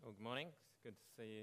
Well, good morning. It's good to see you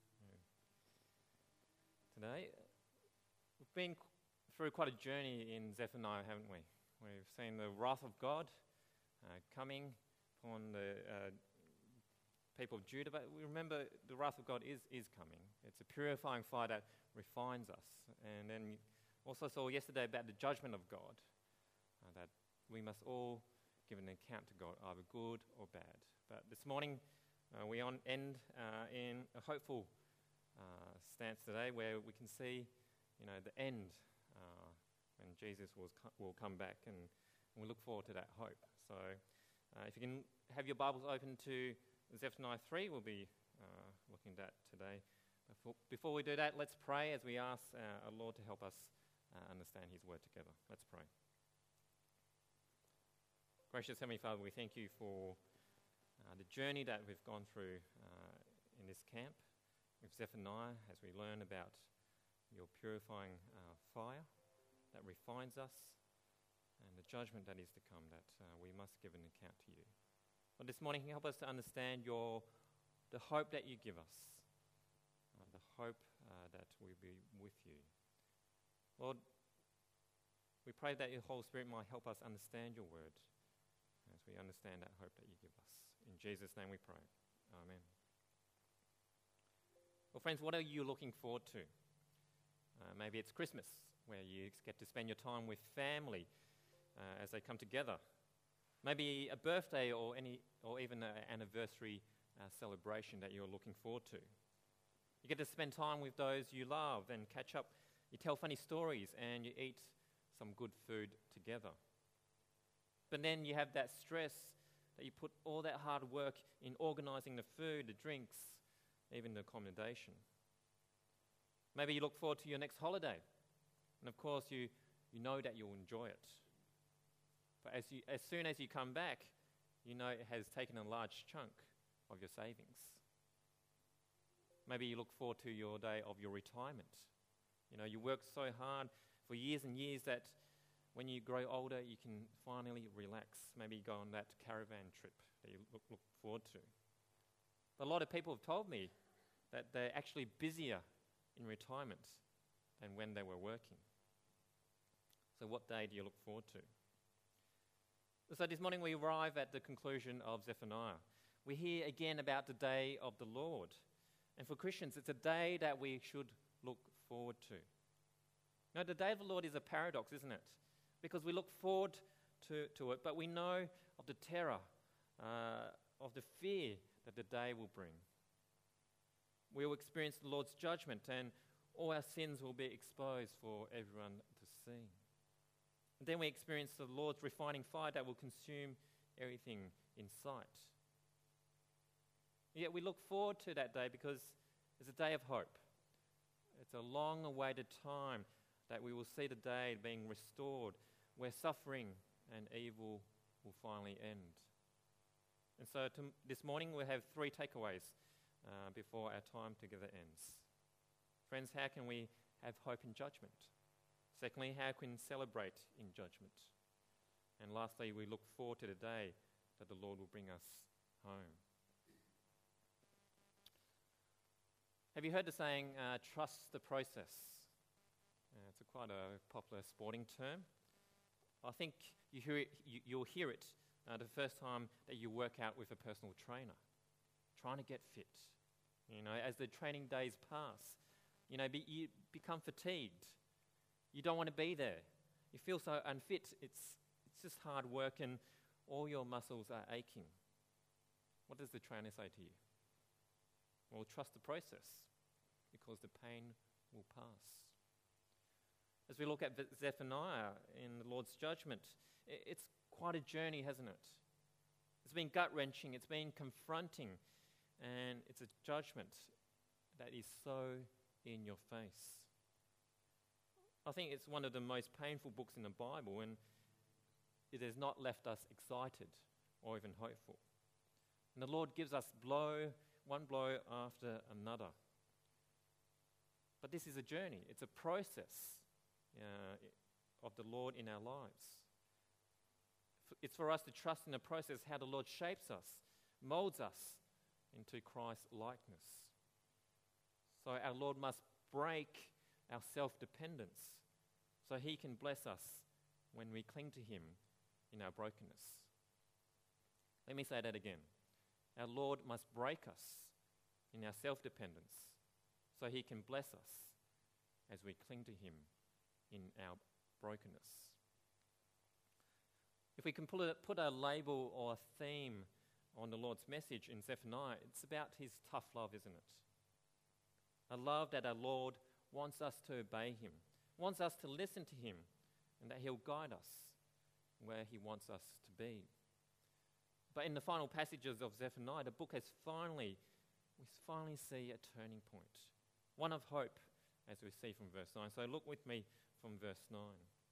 today. We've been through quite a journey in Zephaniah, haven't we? We've seen the wrath of God coming upon the people of Judah, but we remember the wrath of God is coming. It's a purifying fire that refines us. And then also saw yesterday about the judgment of God, that we must all give an account to God, either good or bad. But this morning, we end in a hopeful stance today, where we can see, the end when Jesus will come back, and we look forward to that hope. So, if you can have your Bibles open to Zephaniah 3, we'll be looking at that today. Before we do that, let's pray as we ask our Lord to help us understand His Word together. Let's pray. Gracious Heavenly Father, we thank you for the journey that we've gone through in this camp with Zephaniah, as we learn about your purifying fire that refines us, and the judgment that is to come, that we must give an account to you. But this morning, help us to understand the hope that you give us, the hope that we'll be with you. Lord, we pray that your Holy Spirit might help us understand your word as we understand that hope that you give us. In Jesus' name we pray. Amen. Well, friends, what are you looking forward to? Maybe it's Christmas, where you get to spend your time with family as they come together. Maybe a birthday or even an anniversary celebration that you're looking forward to. You get to spend time with those you love and catch up. You tell funny stories and you eat some good food together. But then you have that stress that you put all that hard work in organising the food, the drinks, even the accommodation. Maybe you look forward to your next holiday, and of course you know that you'll enjoy it. But as soon as you come back, you know it has taken a large chunk of your savings. Maybe you look forward to your day of your retirement. You work so hard for years and years that when you grow older, you can finally relax. Maybe go on that caravan trip that you look forward to. But a lot of people have told me that they're actually busier in retirement than when they were working. So what day do you look forward to? So this morning we arrive at the conclusion of Zephaniah. We hear again about the day of the Lord. And for Christians, it's a day that we should look forward to. Now, the day of the Lord is a paradox, isn't it? Because we look forward to it, but we know of the terror, of the fear that the day will bring. We will experience the Lord's judgment, and all our sins will be exposed for everyone to see. And then we experience the Lord's refining fire that will consume everything in sight. Yet we look forward to that day because it's a day of hope. It's a long-awaited time that we will see the day being restored, where suffering and evil will finally end. And so this morning we have 3 takeaways before our time together ends. Friends, how can we have hope in judgment? Secondly, how can we celebrate in judgment? And lastly, we look forward to the day that the Lord will bring us home. Have you heard the saying, trust the process? It's quite a popular sporting term. I think you'll hear it the first time that you work out with a personal trainer, trying to get fit. As the training days pass, you become fatigued. You don't want to be there. You feel so unfit. It's just hard work and all your muscles are aching. What does the trainer say to you? Well, trust the process, because the pain will pass. As we look at Zephaniah in the Lord's judgment, it's quite a journey, hasn't it? It's been gut-wrenching, it's been confronting, and it's a judgment that is so in your face. I think it's one of the most painful books in the Bible, and it has not left us excited or even hopeful. And the Lord gives us one blow after another. But this is a journey, it's a process of the Lord in our lives. It's for us to trust in the process, how the Lord shapes us, molds us, into Christ's likeness. So our Lord must break our self-dependence so he can bless us when we cling to him in our brokenness. Let me say that again. Our Lord must break us in our self-dependence so he can bless us as we cling to him in our brokenness. If we can put a label or a theme on the Lord's message in Zephaniah, it's about his tough love, isn't it? A love that our Lord wants us to obey him, wants us to listen to him, and that he'll guide us where he wants us to be. But in the final passages of Zephaniah, the book we finally see a turning point, one of hope, as we see from verse 9. So look with me from verse 9.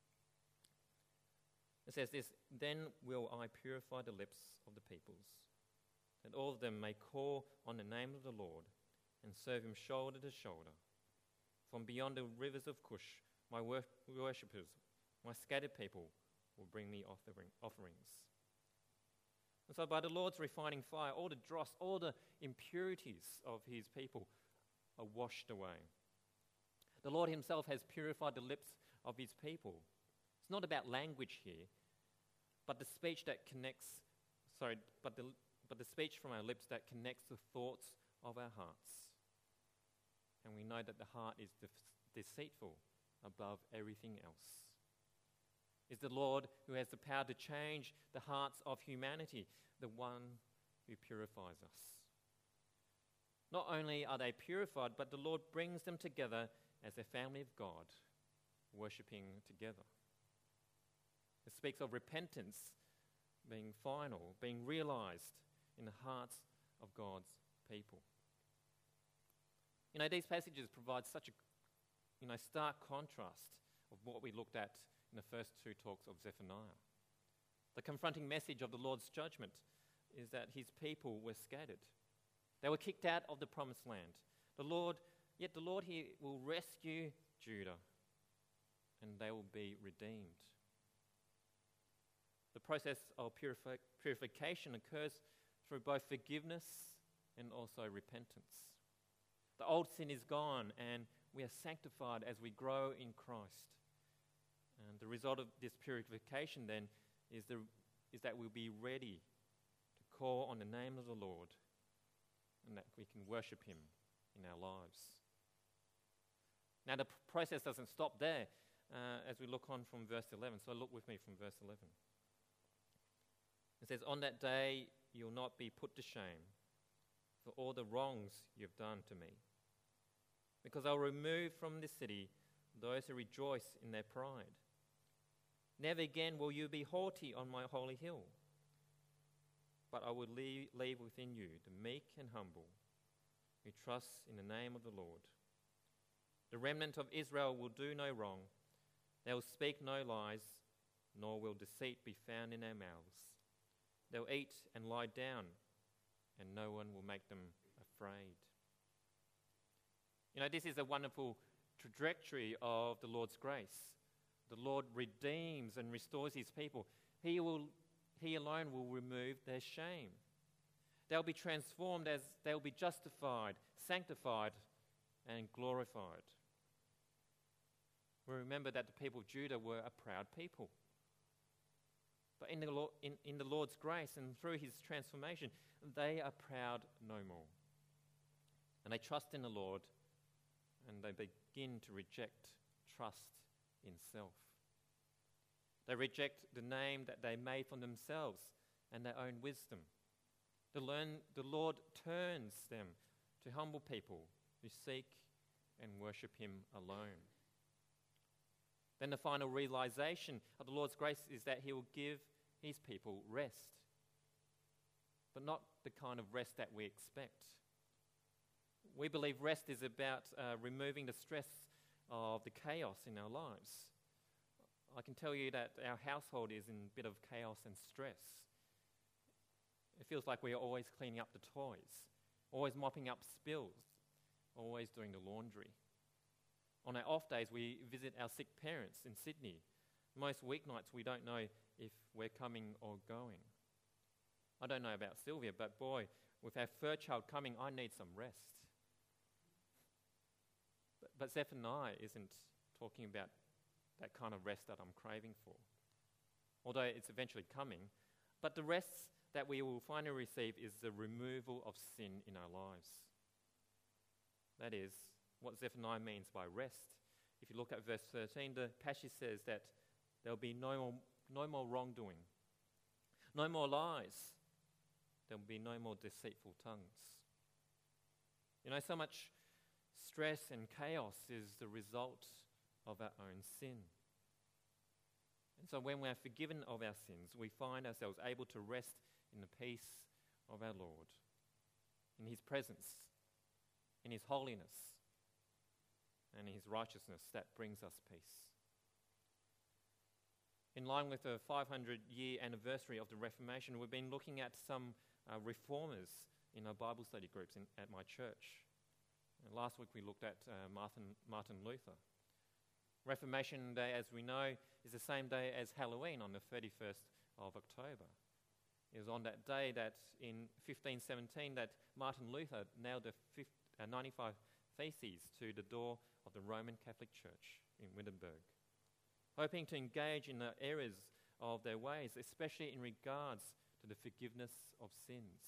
It says this, "Then will I purify the lips of the peoples, that all of them may call on the name of the Lord and serve him shoulder to shoulder. From beyond the rivers of Cush, my worshippers, my scattered people, will bring me offerings." And so by the Lord's refining fire, all the dross, all the impurities of his people are washed away. The Lord himself has purified the lips of his people. It's not about language here, but the speech that connects, but the speech from our lips that connects the thoughts of our hearts. And we know that the heart is deceitful above everything else. It's the Lord who has the power to change the hearts of humanity, the one who purifies us. Not only are they purified, but the Lord brings them together as a family of God, worshipping together. It speaks of repentance being final, being realized in the hearts of God's people. These passages provide such a stark contrast of what we looked at in the first two talks of Zephaniah. The confronting message of the Lord's judgment is that his people were scattered. They were kicked out of the promised land. Yet the Lord here will rescue Judah, and they will be redeemed. The process of purification occurs through both forgiveness and also repentance. The old sin is gone, and we are sanctified as we grow in Christ. And the result of this purification then is that we'll be ready to call on the name of the Lord, and that we can worship him in our lives. Now the process doesn't stop there as we look on from verse 11. So look with me from verse 11. It says, "On that day you'll not be put to shame for all the wrongs you've done to me, because I'll remove from this city those who rejoice in their pride. Never again will you be haughty on my holy hill, but I will leave within you the meek and humble, who trust in the name of the Lord. The remnant of Israel will do no wrong. They will speak no lies, nor will deceit be found in their mouths. They'll eat and lie down, and no one will make them afraid." This is a wonderful trajectory of the Lord's grace. The Lord redeems and restores his people. He alone will remove their shame. They'll be transformed as they'll be justified, sanctified, and glorified. We remember that the people of Judah were a proud people. But in the Lord's grace and through his transformation, they are proud no more. And they trust in the Lord, and they begin to reject trust in self. They reject the name that they made for themselves and their own wisdom. The Lord turns them to humble people who seek and worship him alone. Then the final realization of the Lord's grace is that he will give his people rest, but not the kind of rest that we expect. We believe rest is about removing the stress of the chaos in our lives. I can tell you that our household is in a bit of chaos and stress. It feels like we are always cleaning up the toys, always mopping up spills, always doing the laundry. On our off days, we visit our sick parents in Sydney. Most weeknights, we don't know if we're coming or going. I don't know about Sylvia, but boy, with our third child coming, I need some rest. But Zephaniah isn't talking about that kind of rest that I'm craving for, although it's eventually coming. But the rest that we will finally receive is the removal of sin in our lives. That is what Zephaniah means by rest. If you look at verse 13, the passage says that there will be no more wrongdoing, no more lies, there will be no more deceitful tongues. So much stress and chaos is the result of our own sin. And so when we are forgiven of our sins, we find ourselves able to rest in the peace of our Lord, in his presence, in his holiness, and in his righteousness that brings us peace. In line with the 500-year anniversary of the Reformation, we've been looking at some reformers in our Bible study groups at my church. Last week we looked at Martin Luther. Reformation Day, as we know, is the same day as Halloween on the 31st of October. It was on that day that in 1517 that Martin Luther nailed the 95 Theses to the door of the Roman Catholic Church in Wittenberg, hoping to engage in the errors of their ways, especially in regards to the forgiveness of sins.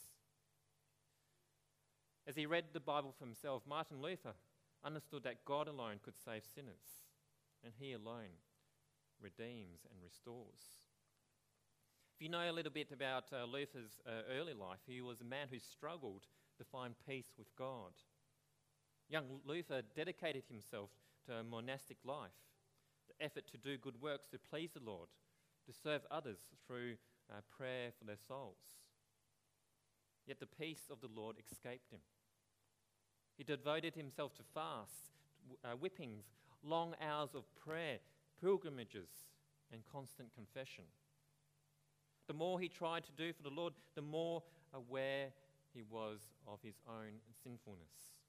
As he read the Bible for himself, Martin Luther understood that God alone could save sinners, and he alone redeems and restores. If you know a little bit about Luther's early life, he was a man who struggled to find peace with God. Young Luther dedicated himself to a monastic life, the effort to do good works to please the Lord, to serve others through prayer for their souls. Yet the peace of the Lord escaped him. He devoted himself to fasts, whippings, long hours of prayer, pilgrimages, and constant confession. The more he tried to do for the Lord, the more aware he was of his own sinfulness.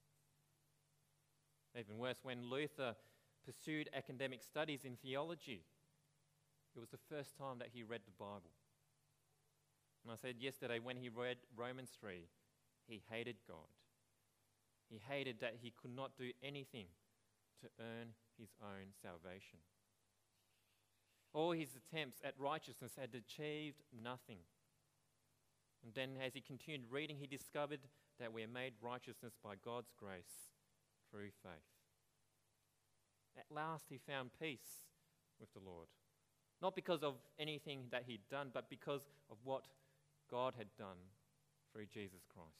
Even worse, when Luther pursued academic studies in theology, it was the first time that he read the Bible. And I said yesterday, when he read Romans 3, he hated God. He hated that he could not do anything to earn his own salvation. All his attempts at righteousness had achieved nothing. And then as he continued reading, he discovered that we are made righteousness by God's grace through faith. At last he found peace with the Lord. Not because of anything that he'd done, but because of what God had done through Jesus Christ.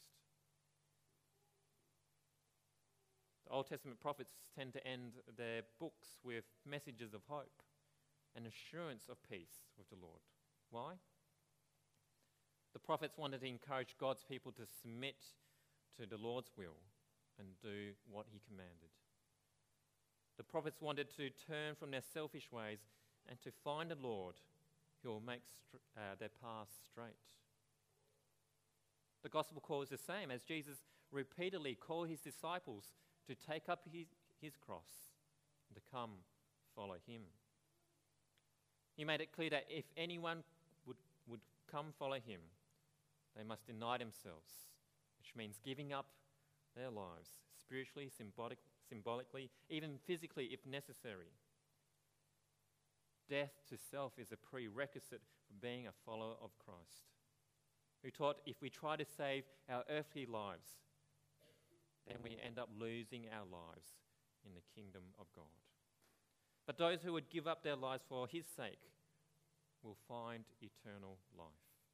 The Old Testament prophets tend to end their books with messages of hope and assurance of peace with the Lord. Why? The prophets wanted to encourage God's people to submit to the Lord's will and do what he commanded. The prophets wanted to turn from their selfish ways and to find a Lord who will make their paths straight. The gospel call is the same, as Jesus repeatedly called his disciples to take up his cross and to come follow him. He made it clear that if anyone would come follow him, they must deny themselves, which means giving up their lives, spiritually, symbolically, even physically if necessary. Death to self is a prerequisite for being a follower of Christ, who taught if we try to save our earthly lives, then we end up losing our lives in the kingdom of God. But those who would give up their lives for his sake will find eternal life.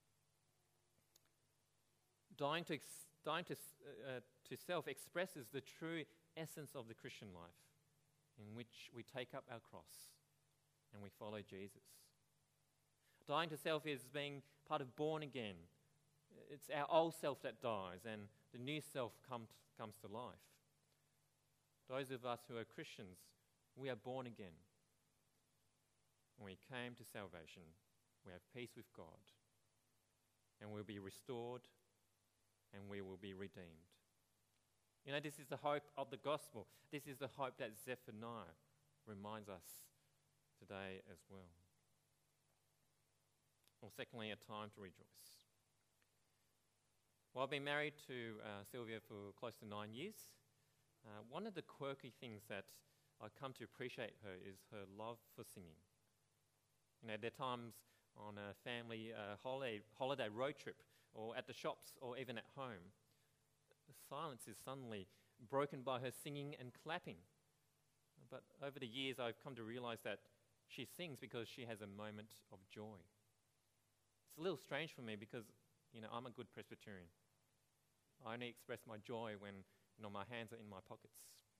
Dying to self expresses the true essence of the Christian life, in which we take up our cross and we follow Jesus. Dying to self is being part of born again. It's our old self that dies and the new self comes to life. Those of us who are Christians, we are born again. When we came to salvation, we have peace with God, and we'll be restored, and we will be redeemed. You know, this is the hope of the gospel. This is the hope that Zephaniah reminds us today as well. Well, secondly, a time to rejoice. Well, I've been married to Sylvia for close to 9 years. One of the quirky things that I've come to appreciate her is her love for singing. You know, there are times on a family holiday road trip, or at the shops, or even at home, the silence is suddenly broken by her singing and clapping. But over the years, I've come to realize that she sings because she has a moment of joy. It's a little strange for me because, I'm a good Presbyterian. I only express my joy when, my hands are in my pockets.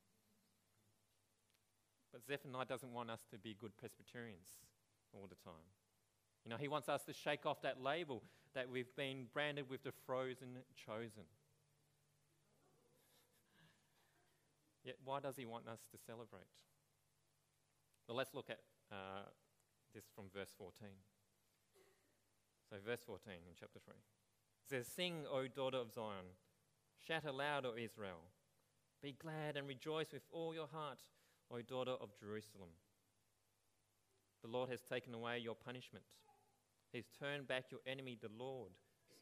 But Zephaniah doesn't want us to be good Presbyterians all the time. He wants us to shake off that label that we've been branded with the frozen chosen. Yet why does he want us to celebrate? Well, let's look at this from verse 14. So verse 14 in chapter 3. It says, "Sing, O daughter of Zion. Shout aloud, O Israel. Be glad and rejoice with all your heart, O daughter of Jerusalem. The Lord has taken away your punishment. He's turned back your enemy, The Lord,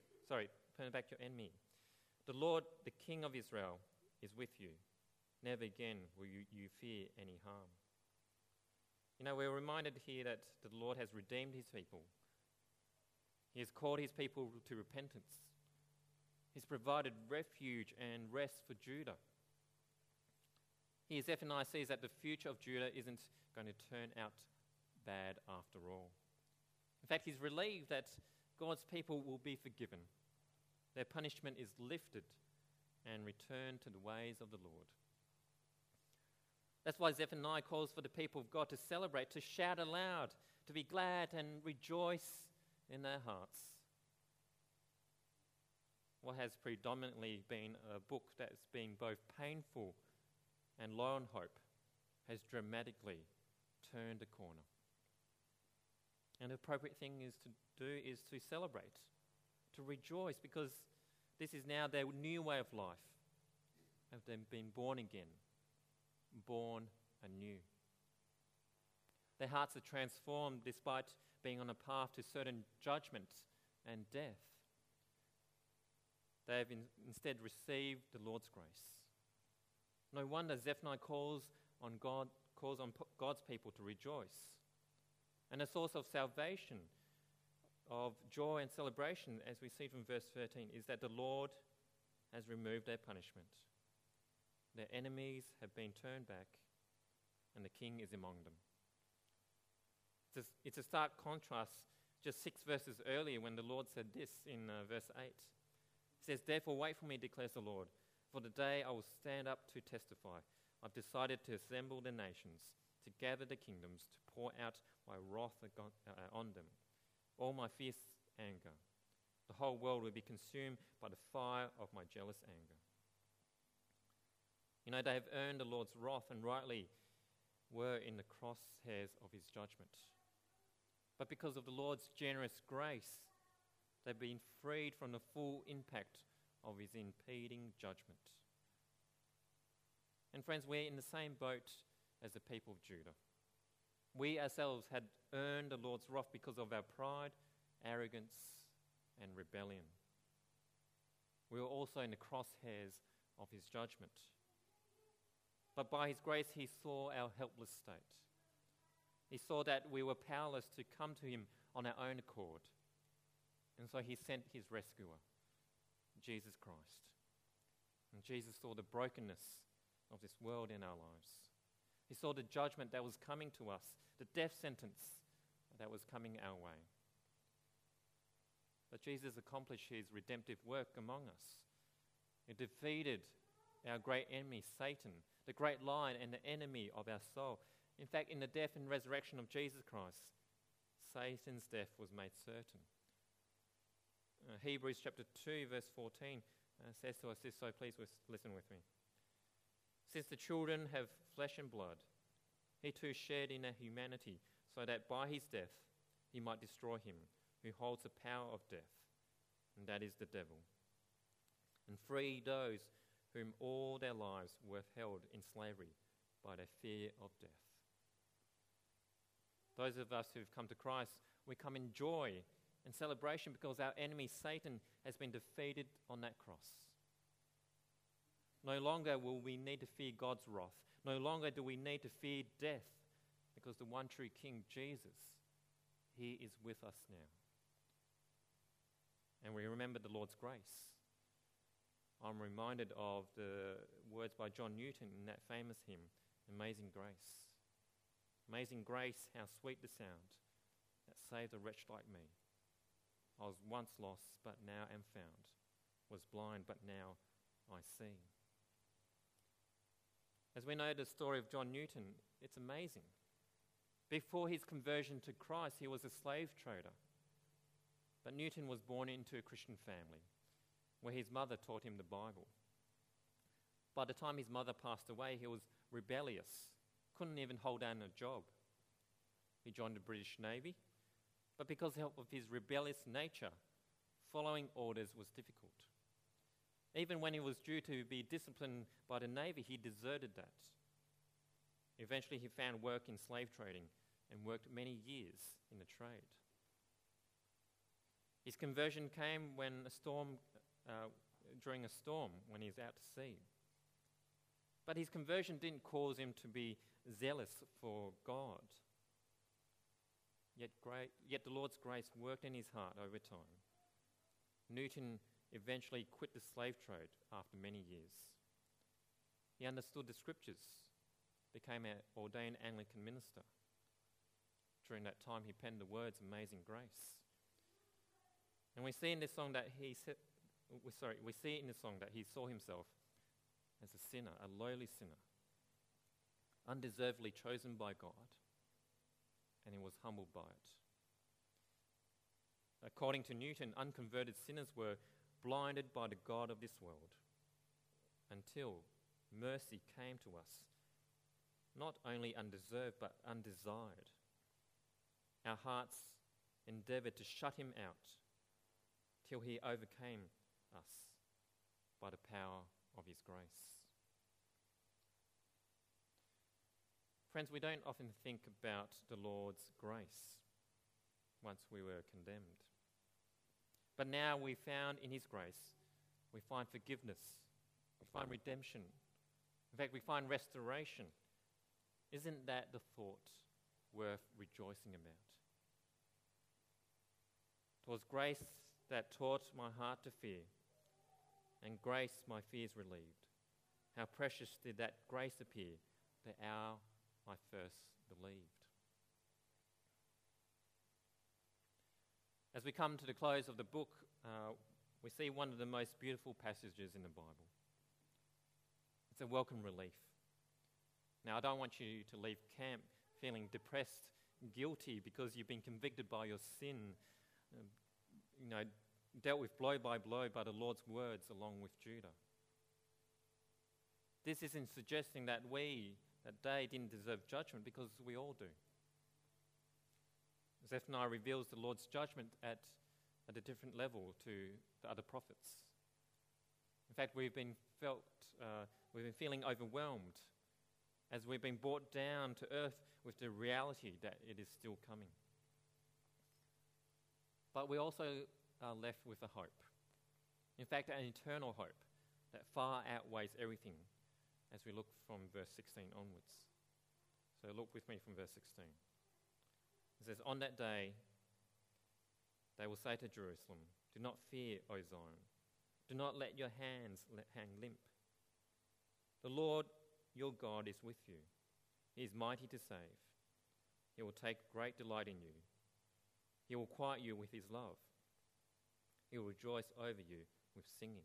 the King of Israel, is with you. Never again will you fear any harm." We're reminded here that the Lord has redeemed his people. He has called his people to repentance. He's provided refuge and rest for Judah. Here, Zephaniah sees that the future of Judah isn't going to turn out bad after all. In fact, he's relieved that God's people will be forgiven. Their punishment is lifted and returned to the ways of the Lord. That's why Zephaniah calls for the people of God to celebrate, to shout aloud, to be glad and rejoice in their hearts. What has predominantly been a book that's been both painful and low on hope has dramatically turned a corner. And the appropriate thing to do is to celebrate, to rejoice, because this is now their new way of life, of them being born again, born anew. Their hearts are transformed despite being on a path to certain judgment and death. They have instead received the Lord's grace. No wonder Zephaniah calls on God's people to rejoice. And a source of salvation, of joy and celebration, as we see from verse 13, is that the Lord has removed their punishment. Their enemies have been turned back, and the king is among them. It's a stark contrast just 6 verses earlier when the Lord said this in verse 8. It says, "Therefore wait for me, declares the Lord, for the day I will stand up to testify. I've decided to assemble the nations, to gather the kingdoms, to pour out my wrath on them, all my fierce anger. The whole world will be consumed by the fire of my jealous anger." They have earned the Lord's wrath and rightly were in the crosshairs of his judgment. But because of the Lord's generous grace, they've been freed from the full impact of his impending judgment. And friends, we're in the same boat as the people of Judah. We ourselves had earned the Lord's wrath because of our pride, arrogance, and rebellion. We were also in the crosshairs of his judgment. But by his grace, he saw our helpless state. He saw that we were powerless to come to him on our own accord. And so he sent his rescuer, Jesus Christ. And Jesus saw the brokenness of this world in our lives. He saw the judgment that was coming to us, the death sentence that was coming our way. But Jesus accomplished his redemptive work among us. He defeated our great enemy, Satan, the great lion and the enemy of our soul. In fact, in the death and resurrection of Jesus Christ, Satan's death was made certain. Hebrews chapter 2, verse 14 says to us this, so please listen with me. "Since the children have flesh and blood, he too shared in their humanity, so that by his death he might destroy him who holds the power of death, and that is the devil, and free those whom all their lives were held in slavery by their fear of death." Those of us who've come to Christ, we come in joy and celebration because our enemy Satan has been defeated on that cross. No longer will we need to fear God's wrath. No longer do we need to fear death because the one true King, Jesus, he is with us now. And we remember the Lord's grace. I'm reminded of the words by John Newton in that famous hymn, Amazing Grace. Amazing grace, how sweet the sound that saved a wretch like me. I was once lost, but now am found. Was blind, but now I see. As we know the story of John Newton, it's amazing. Before his conversion to Christ, he was a slave trader. But Newton was born into a Christian family where his mother taught him the Bible. By the time his mother passed away, he was rebellious, couldn't even hold down a job. He joined the British Navy, but because of his rebellious nature, following orders was difficult. Even when he was due to be disciplined by the Navy, he deserted that. Eventually, he found work in slave trading and worked many years in the trade. His conversion came during a storm when he was out to sea. But his conversion didn't cause him to be zealous for God. Yet the Lord's grace worked in his heart over time. Newton eventually quit the slave trade after many years. He understood the scriptures, became an ordained Anglican minister. During that time, he penned the words Amazing Grace. And we see in this song that he saw himself as a sinner, a lowly sinner, undeservedly chosen by God, and he was humbled by it. According to Newton, unconverted sinners were blinded by the God of this world until mercy came to us, not only undeserved but undesired. Our hearts endeavoured to shut him out till he overcame us by the power of his grace. Friends, we don't often think about the Lord's grace once we were condemned. But now we found in his grace, we find forgiveness, we find redemption. In fact, we find restoration. Isn't that the thought worth rejoicing about? It was grace that taught my heart to fear, and grace my fears relieved. How precious did that grace appear the hour I first believed. As we come to the close of the book, we see one of the most beautiful passages in the Bible. It's a welcome relief. Now, I don't want you to leave camp feeling depressed, guilty because you've been convicted by your sin, dealt with blow by the Lord's words along with Judah. This isn't suggesting that we, that day, didn't deserve judgment, because we all do. Zephaniah reveals the Lord's judgment at a different level to the other prophets. In fact, we've been feeling overwhelmed as we've been brought down to earth with the reality that it is still coming. But we also are left with a hope. In fact, an eternal hope that far outweighs everything as we look from verse 16 onwards. So look with me from verse 16. It says, "On that day, they will say to Jerusalem, 'Do not fear, O Zion. Do not let your hands hang limp. The Lord your God is with you. He is mighty to save. He will take great delight in you. He will quiet you with his love. He will rejoice over you with singing.'"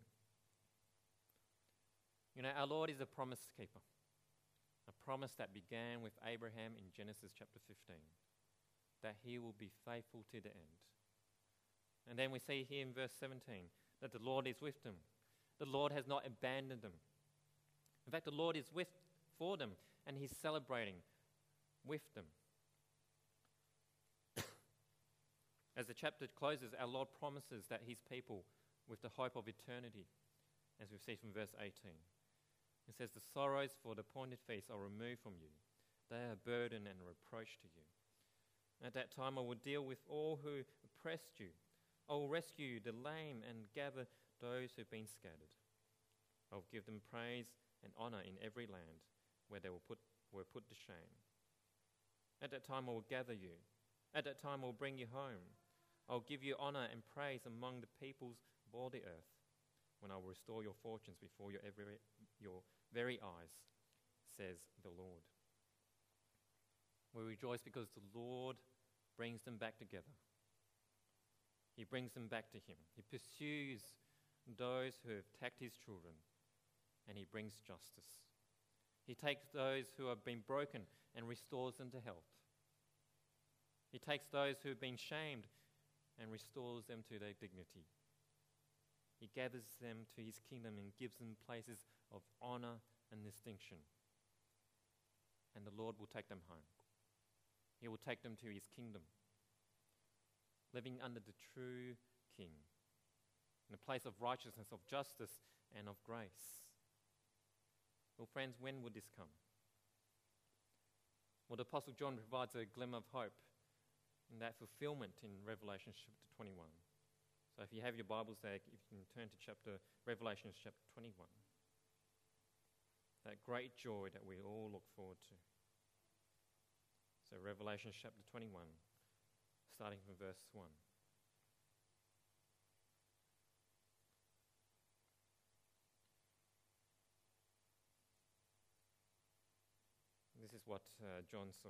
Our Lord is a promise keeper. A promise that began with Abraham in Genesis chapter 15, that he will be faithful to the end. And then we see here in verse 17 that the Lord is with them. The Lord has not abandoned them. In fact, the Lord is for them, and he's celebrating with them. As the chapter closes, our Lord promises that his people, with the hope of eternity, as we see from verse 18. It says, "The sorrows for the appointed feast are removed from you. They are a burden and a reproach to you. At that time I will deal with all who oppressed you I will rescue the lame and gather those who've been scattered. I will give them praise and honor in every land where they were put to shame. At that time I will gather you. At that time I will bring you home. I will give you honor and praise among the peoples of all the earth, when I will restore your fortunes before your very eyes, says the Lord. We rejoice because the Lord brings them back together. He brings them back to him. He pursues those who have attacked his children, and he brings justice. He takes those who have been broken and restores them to health. He takes those who have been shamed and restores them to their dignity. He gathers them to his kingdom and gives them places of honor and distinction. And the Lord will take them home. He will take them to his kingdom, living under the true King, in a place of righteousness, of justice, and of grace. Well, friends, when would this come? Well, the Apostle John provides a glimmer of hope in that fulfillment in Revelation chapter 21. So if you have your Bibles there, if you can turn to Revelation chapter 21. That great joy that we all look forward to. So Revelation chapter 21, starting from verse 1. This is what John saw.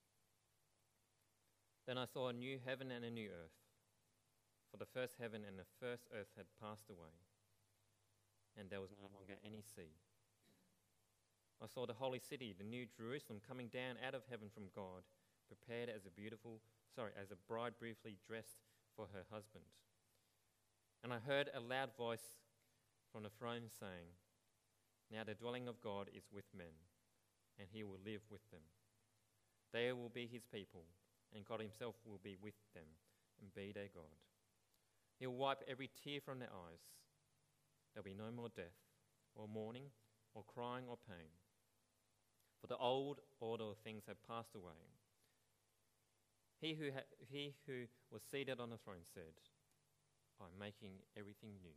Then I saw a new heaven and a new earth, for the first heaven and the first earth had passed away, and there was no longer any sea. I saw the holy city, the new Jerusalem, coming down out of heaven from God, prepared as a bride beautifully dressed for her husband. And I heard a loud voice from the throne saying, "Now the dwelling of God is with men, and he will live with them. They will be his people, and God himself will be with them and be their God. He will wipe every tear from their eyes. There will be no more death, or mourning, or crying, or pain. For the old order of things have passed away." He who was seated on the throne said, "I'm making everything new."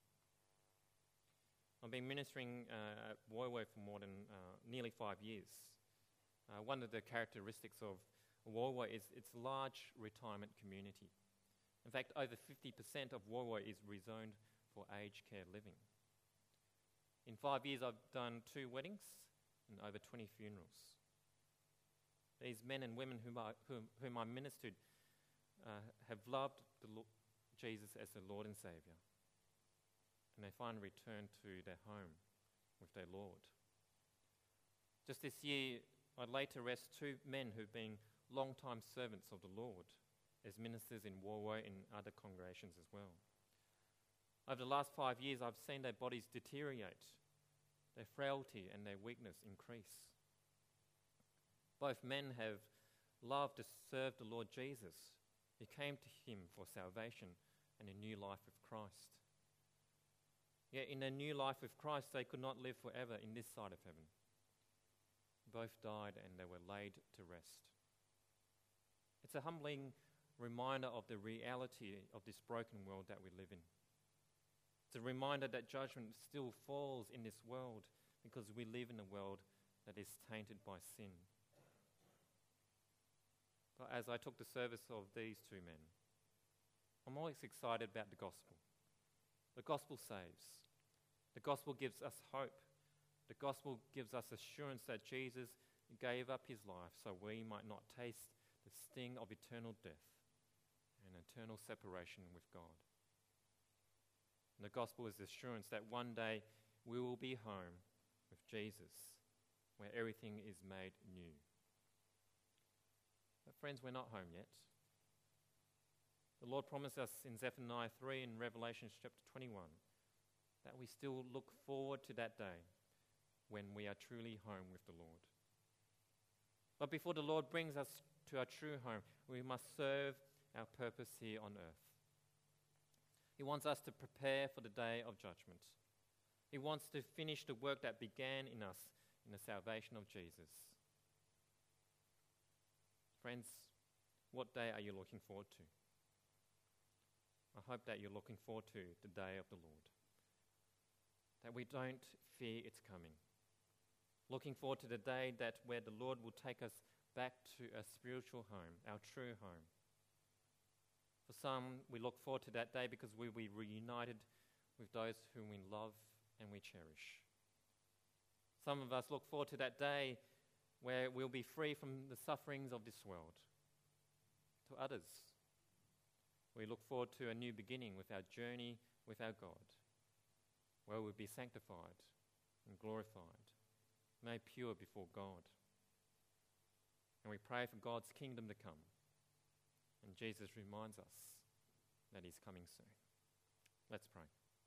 I've been ministering at Woi Woi for more than nearly 5 years. One of the characteristics of Woi Woi is its large retirement community. In fact, over 50% of Woi Woi is rezoned for aged care living. In 5 years, I've done 2 weddings and over 20 funerals. These men and women whom I ministered have loved Jesus as their Lord and Saviour, and they finally return to their home with their Lord. Just this year, I'd laid to rest 2 men who've been long-time servants of the Lord as ministers in Woi Woi and other congregations as well. Over the last 5 years, I've seen their bodies deteriorate, their frailty and their weakness increase. Both men have loved to serve the Lord Jesus, who came to him for salvation and a new life with Christ. Yet in their new life with Christ, they could not live forever in this side of heaven. Both died and they were laid to rest. It's a humbling reminder of the reality of this broken world that we live in. It's a reminder that judgment still falls in this world because we live in a world that is tainted by sin. But as I took the service of these 2 men, I'm always excited about the gospel. The gospel saves. The gospel gives us hope. The gospel gives us assurance that Jesus gave up his life so we might not taste the sting of eternal death and eternal separation with God. And the gospel is the assurance that one day we will be home with Jesus, where everything is made new. But friends, we're not home yet. The Lord promised us in Zephaniah 3 and Revelation chapter 21 that we still look forward to that day when we are truly home with the Lord. But before the Lord brings us to our true home, we must serve our purpose here on earth. He wants us to prepare for the day of judgment. He wants to finish the work that began in us in the salvation of Jesus. Friends, what day are you looking forward to? I hope that you're looking forward to the day of the Lord, that we don't fear its coming. Looking forward to the day where the Lord will take us back to a spiritual home, our true home. For some, we look forward to that day because we'll be reunited with those whom we love and we cherish. Some of us look forward to that day where we'll be free from the sufferings of this world. To others, we look forward to a new beginning with our journey with our God, where we'll be sanctified and glorified, made pure before God. And we pray for God's kingdom to come. And Jesus reminds us that he's coming soon. Let's pray.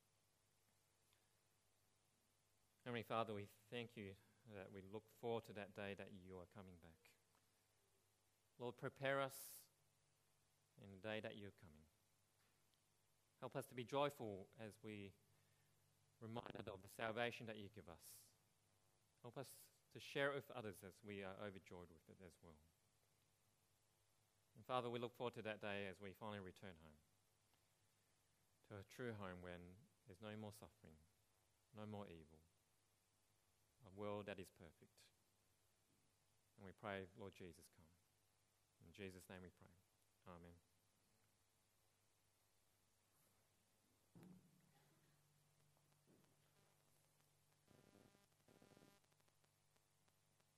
Heavenly Father, we thank you that we look forward to that day that you are coming back. Lord, prepare us in the day that you're coming. Help us to be joyful as we reminded of the salvation that you give us. Help us to share it with others as we are overjoyed with it as well. And Father, we look forward to that day as we finally return home, to a true home when there's no more suffering, no more evil, a world that is perfect. And we pray, Lord Jesus, come. In Jesus' name we pray. Amen.